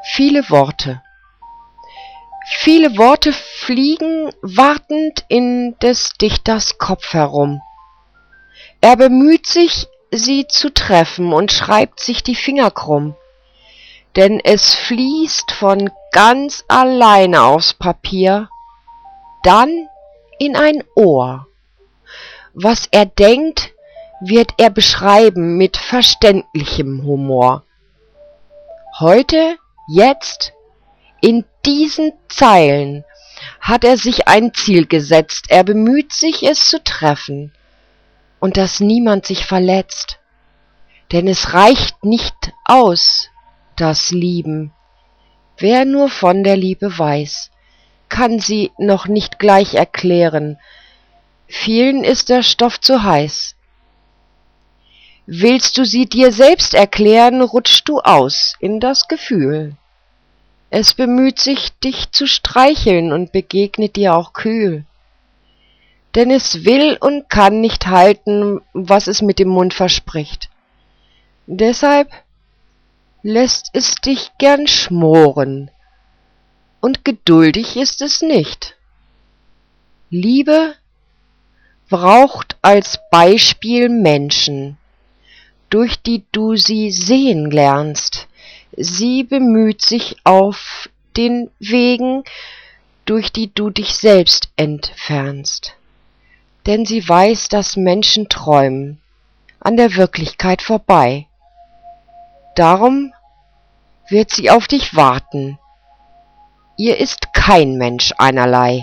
Viele Worte. Viele Worte fliegen wartend in des Dichters Kopf herum. Er bemüht sich, sie zu treffen und schreibt sich die Finger krumm, denn es fließt von ganz alleine aufs Papier, dann in ein Ohr. Was er denkt, wird er beschreiben mit verständlichem Humor. Heute, jetzt, in diesen Zeilen hat er sich ein Ziel gesetzt, er bemüht sich, es zu treffen, und dass niemand sich verletzt, denn es reicht nicht aus, das Lieben. Wer nur von der Liebe weiß, kann sie noch nicht gleich erklären, vielen ist der Stoff zu heiß. Willst du sie dir selbst erklären, rutschst du aus in das Gefühl. Es bemüht sich, dich zu streicheln und begegnet dir auch kühl. Denn es will und kann nicht halten, was es mit dem Mund verspricht. Deshalb lässt es dich gern schmoren, und geduldig ist es nicht. Liebe braucht als Beispiel Menschen, durch die du sie sehen lernst. Sie bemüht sich auf den Wegen, durch die du dich selbst entfernst. Denn sie weiß, dass Menschen träumen, an der Wirklichkeit vorbei. Darum wird sie auf dich warten. Ihr ist kein Mensch einerlei.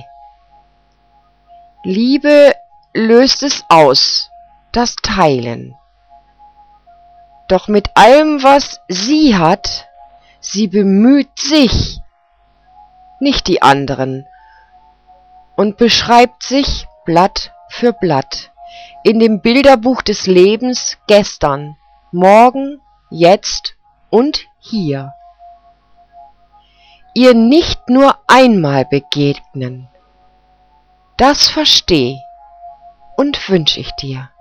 Liebe löst es aus, das Teilen. Doch mit allem, was sie hat, sie bemüht sich, nicht die anderen, und beschreibt sich Blatt für Blatt in dem Bilderbuch des Lebens gestern, morgen, jetzt und hier. Ihr nicht nur einmal begegnen, das versteh und wünsch ich dir.